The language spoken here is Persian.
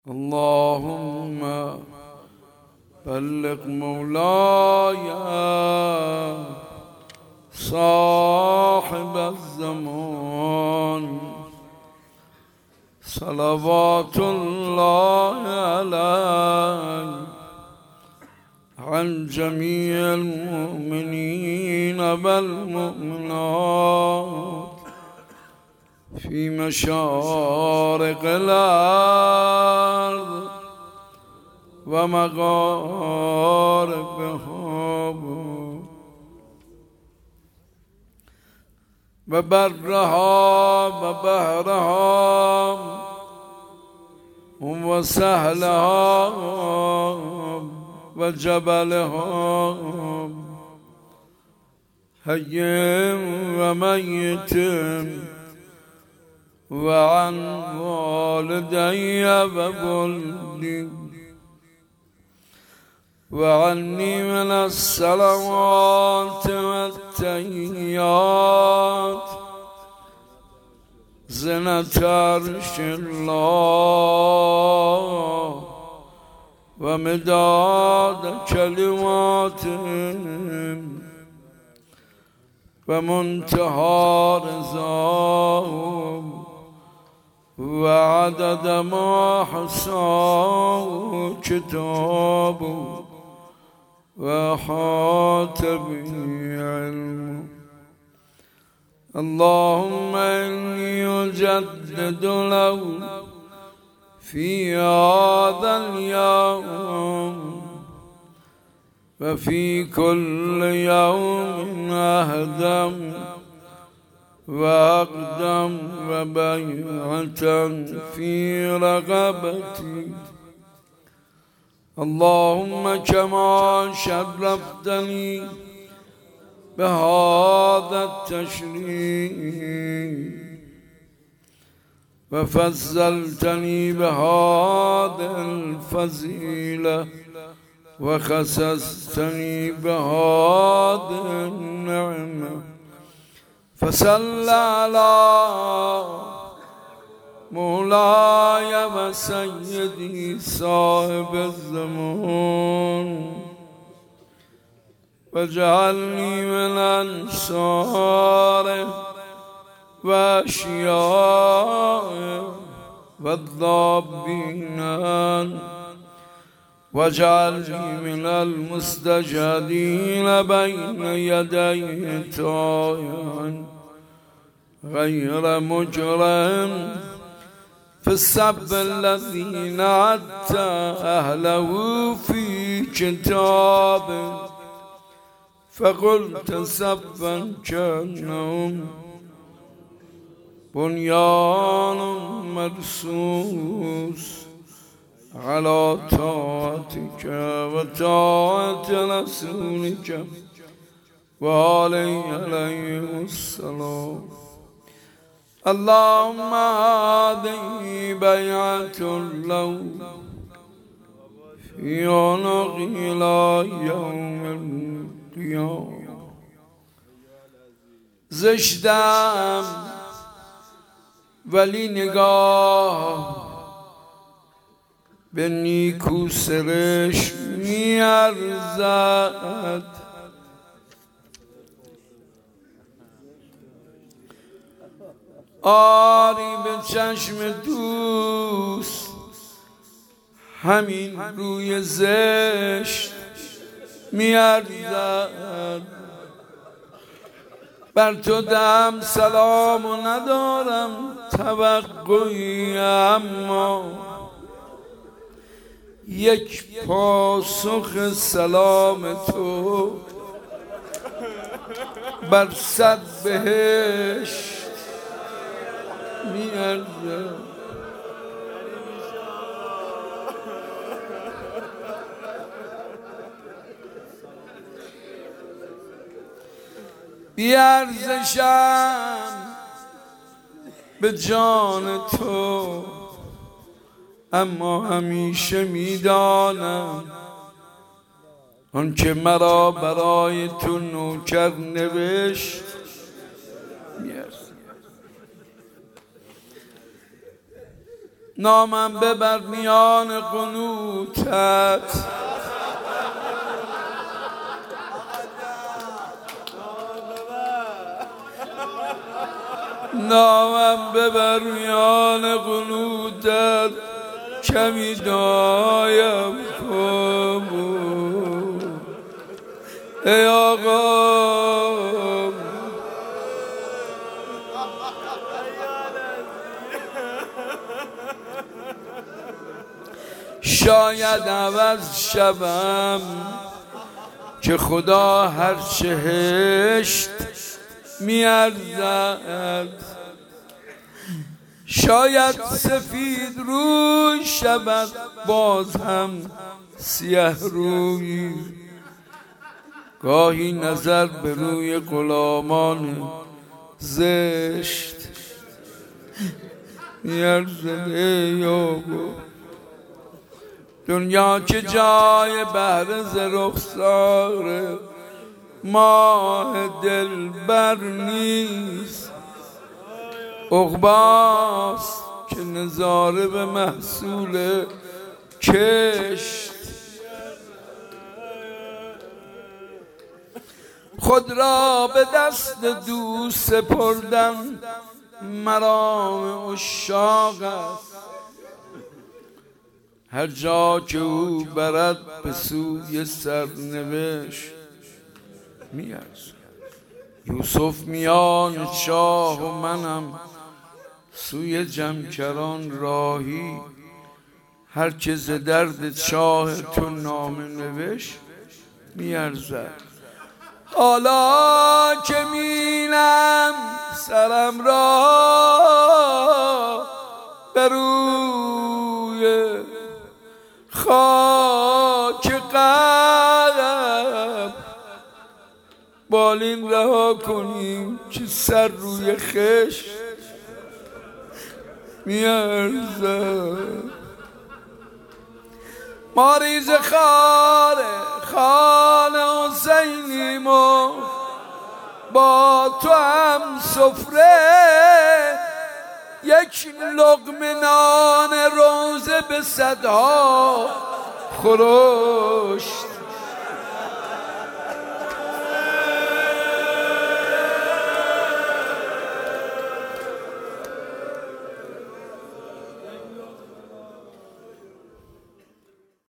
اللهم بلغ مولاي صاحب الزمان صلوات الله عليه عن جميع المؤمنين والمؤمنات في مشارق الأرض ومغاربها وبرها وبحرها وسهلها وجبلها حي وميت وعن والدي وولدي وعني من الصلوات والتحيات زنة عرش الله ومداد كلماته ومنتهى رضاه وعدد ما حصاه كتابه وأحاط به علمه. اللهم إني أجدد له في هذا اليوم وفي كل يوم أهدم وأقدم وبيعة في رغبتي. اللهم كما شرفتني بهذا التشريف وفضلتني بهذه الفضيلة وخصصتني بهذه النعمة فصل على مولاي وسيدي صاحب الزمان واجعلني من أنصاره وأشيائه والضابين واجعلني من المستجدين بين يديه طائعا غير مجرم في السب الذي نعت أهله في كتابه فقلت سبا كأنهم بنيان مرصوص على طاعتك وطاعة رسولك وعليه السلام. اللهم هذه بيعة له في عنقي إلى يوم القيامة. زشتم ولی نگاه به نیکو سرش میارزد آری به چشم دوست همین روی زشت میارزد. بر تو دم سلام و ندارم توقعی اما یک پاسخ سلام تو بر صد بهشت میارزد. بیارزشم به جان تو اما همیشه میدانم آنکه مرا برای تو نوکر نوشت نامم ببر میان قنوتت، نامم ببر میان قنوتت، کمی دایم کن ای آقا. شاید عوض شوم که خدا هر چه هشت میارزد، شاید سفید روی شود باز هم سیه روی، گاهی نظر به روی غلامان زشت میارزد ای آقا. دنیا که جای بهر ز رخسار ماه دلبر نیست، عقباست که نظاره به محصول کشت. خود را به دست دوست سپردم مرام عشاق است، هر جا که او برد به سوی سرنوشت میارزد. یوسف میان شاه و منم سوی جمکران راهی، هر که ز درد شاه تو نامه نوشت میارزد. حالا که مینم سرم را به روی خاک قلب، بالین رها کنیم که سر روی خشت میارزد. ما ریز خار خان حسینیم و با تو هم سفره، یک لقمه نان روزه به صدها خورش